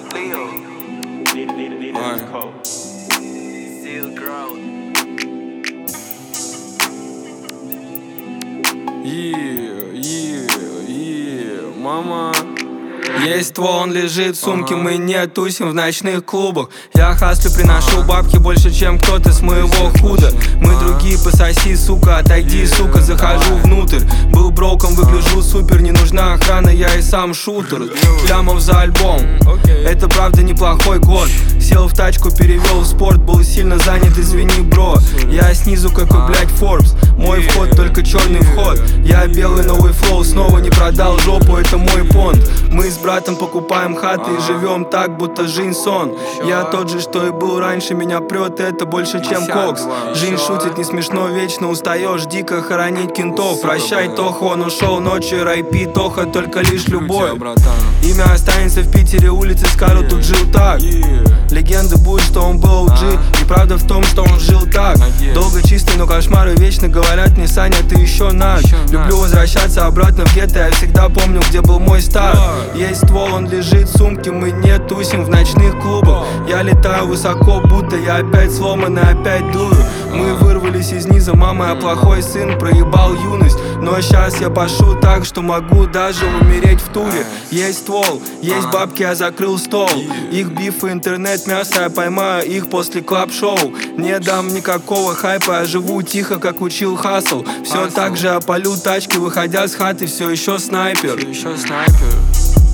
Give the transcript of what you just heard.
Мама. Есть ствол, он лежит в сумке, мы не тусим в ночных клубах. Я хаслю, приношу бабки больше, чем кто-то с моего худа. Мы другие, пососи, сука, отойди, сука, захожу внутрь. Был броком, выгляжу супер, не нужна охрана, я и сам шутер. Лямов за альбом, это правда неплохой год. Сел в тачку, перевел в спорт, был сильно занят, извини, бро. Я снизу, как у, блядь, Forbes. Мой вход, только черный вход. Я белый, новый флоу, снова не продал жопу, это мой понт. Мы с братом покупаем хаты и живем так, будто жизнь сон. Я тот же, что и был раньше, меня прет, это больше, чем кокс. Жизнь шутит, не смешно, вечно устаешь, дико хоронить кентов. Прощай, Тоха, он ушел ночью, райпи, Тоха, только лишь любовь. Имя останется в Питере, улицы скажут, тут жил так. Легенда будет, что он был OG, и правда в том, что он жил так. Долго чистый, но кошмары вечно говорят мне: Саня, ты еще наш. Люблю возвращаться обратно в гетто, я всегда помню, где был мой старт. Есть ствол, он лежит в сумке, мы не тусим в ночных клубах. Я летаю высоко, будто я опять сломанный, опять дую. Мы вырвались из низа, мама, я плохой сын, проебал юность. Но сейчас я пошу так, что могу даже умереть в туре. Есть ствол, есть бабки, я закрыл стол. Их биф и интернет, мясо, я поймаю их после клаб-шоу. Не дам никакого хайпа, я живу тихо, как учил Хасл. Все так же я палю тачки, выходя с хаты, все еще снайпер.